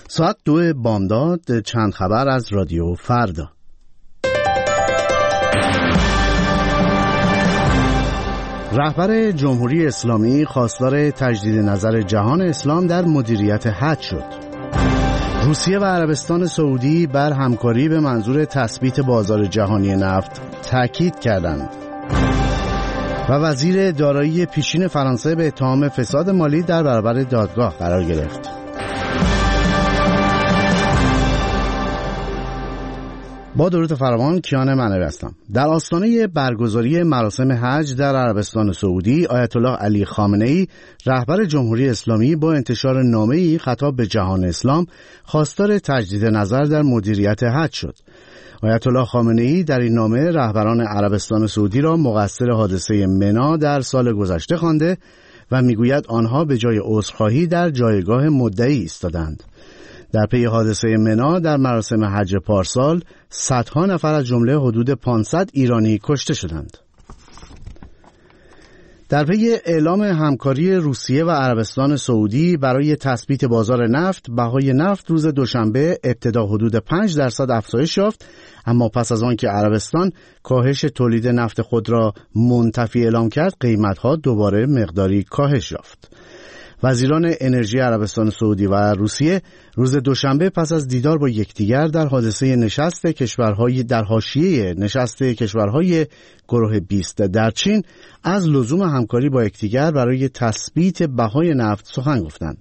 ساعت 2 بامداد، چند خبر از رادیو فردا. رهبر جمهوری اسلامی خواستار تجدید نظر جهان اسلام در مدیریت حج شد. روسیه و عربستان سعودی بر همکاری به منظور تثبیت بازار جهانی نفت تاکید کردند. و وزیر دارایی پیشین فرانسه به اتهام فساد مالی در برابر دادگاه قرار گرفت. با درود فراوان، کیان معنوی هستم. در آستانه برگزاری مراسم حج در عربستان سعودی، آیت الله علی خامنه‌ای رهبر جمهوری اسلامی با انتشار نامه‌ای خطاب به جهان اسلام خواستار تجدید نظر در مدیریت حج شد. آیت الله خامنه‌ای در این نامه رهبران عربستان سعودی را مقصر حادثه منی در سال گذشته خوانده و میگوید آنها به جای عذرخواهی در جایگاه مدعی ایستادند. در پی حادثه منی در مراسم حج پارسال صدها نفر از جمله حدود 500 ایرانی کشته شدند. در پی اعلام همکاری روسیه و عربستان سعودی برای تثبیت بازار نفت، بهای نفت روز دوشنبه ابتدا حدود 5% افزایش یافت، اما پس از آن که عربستان کاهش تولید نفت خود را منتفی اعلام کرد، قیمت‌ها دوباره مقداری کاهش یافت. وزیران انرژی عربستان سعودی و روسیه روز دوشنبه پس از دیدار با یکدیگر در حادثه نشست کشورهای در حاشیه نشست کشورهای گروه 20 در چین از لزوم همکاری با یکدیگر برای تثبیت بهای نفت سخن گفتند.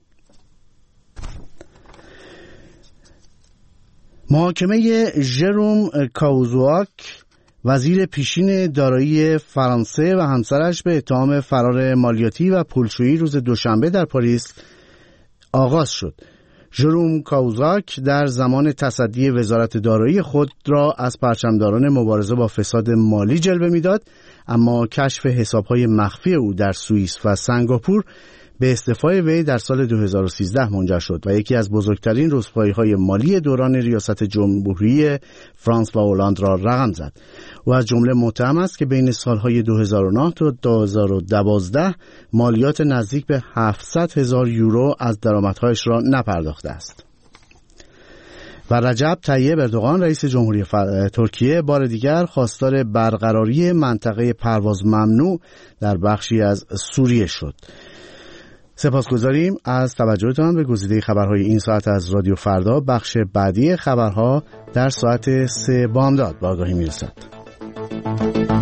محاکمه ژروم کاوزواک وزیر پیشین دارایی فرانسه و همسرش به اتهام فرار مالیاتی و پولشویی روز دوشنبه در پاریس آغاز شد. ژروم کاوزواک در زمان تصدی وزارت دارایی خود را از پرچمداران مبارزه با فساد مالی جلوه می‌داد، اما کشف حساب‌های مخفی او در سوئیس و سنگاپور به استعفای وی در سال 2013 منجر شد و یکی از بزرگترین رسوایی‌های مالی دوران ریاست جمهوری فرانس و هلند را رقم زد. او از جمله متهم است که بین سالهای 2009 تا 2012 مالیات نزدیک به 700,000 یورو از درآمدهایش را نپرداخته است. و رجب طیب اردوغان رئیس جمهوری ترکیه بار دیگر خواستار برقراری منطقه پرواز ممنوع در بخشی از سوریه شد. سپاسگزاریم از توجهتان به گزیده خبرهای این ساعت از رادیو فردا. بخش بعدی خبرها در ساعت 3 بامداد به آگاهی میرسد.